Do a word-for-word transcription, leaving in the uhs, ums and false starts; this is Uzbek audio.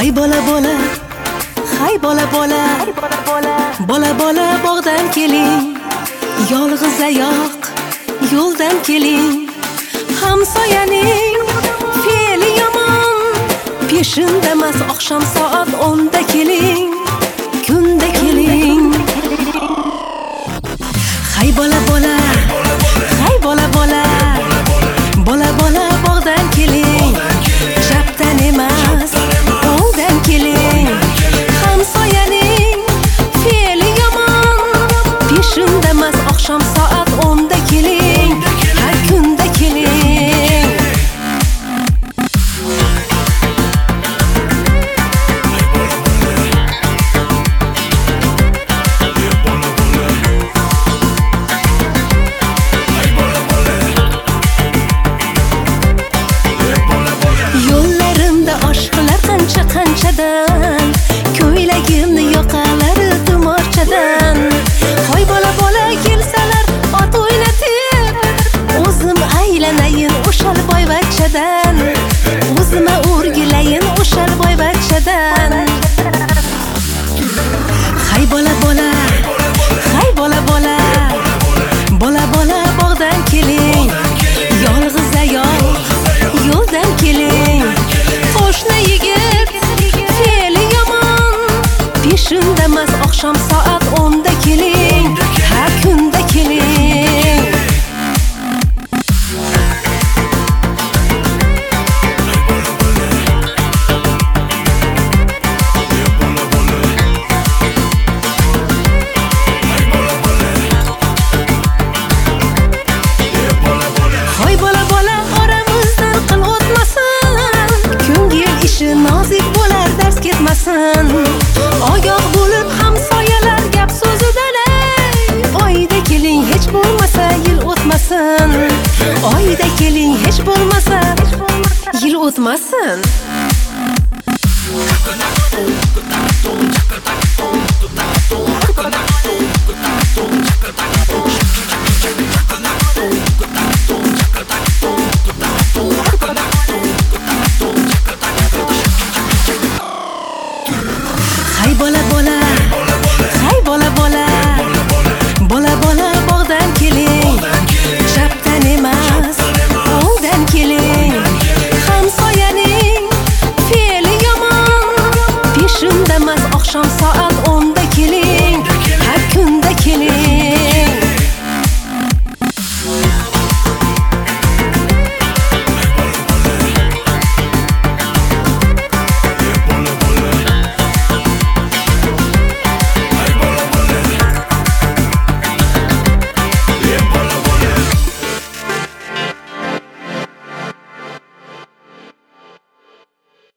Hay bola bola, hay bola bola, bola bola bog'dan keling, yolg'iz oyoq yo'ldan keling. Hamsoyaning fe'li yomon, peshindamas oqshom soat o'nda keling, kunda keling. Hay bola bola, hay bola bola, bola bola bog'dan keling, chapdan emas o'ngdan keling. Hamsoyaning fe'li yomon, peshindamas oqshom soat o'nda keling, ha kunda keling. Yo'llarimda oshqlar qancha qanchadan, ko'ylagimni yoqalari tumorchadan. Hoy bola bola kelsalar ot o'ynatib, o'zim aylanayin o'shal boyvachchadan, o'zima o'rgilayin o'shal boyvachchadan. Hay bola bola, hay bola bola, bola bola bog'dan keling, yolg'iz oyoq yo'ldan keling. Qo'shni yigit fe'li yomon, peshindamas oqshom soat o'nda keling, ha kunda keling. Hoy bola bola oramizdan qil o'tmasin, ko'ngil ishi nozik bo'lar dars ketmasin. Ogoh bo'lib hamsoyalar gap so'zidan, oyda keling hech bo'lmasa yil o'tmasin, oyda keling hech bo'lmasa yil o'tmasin.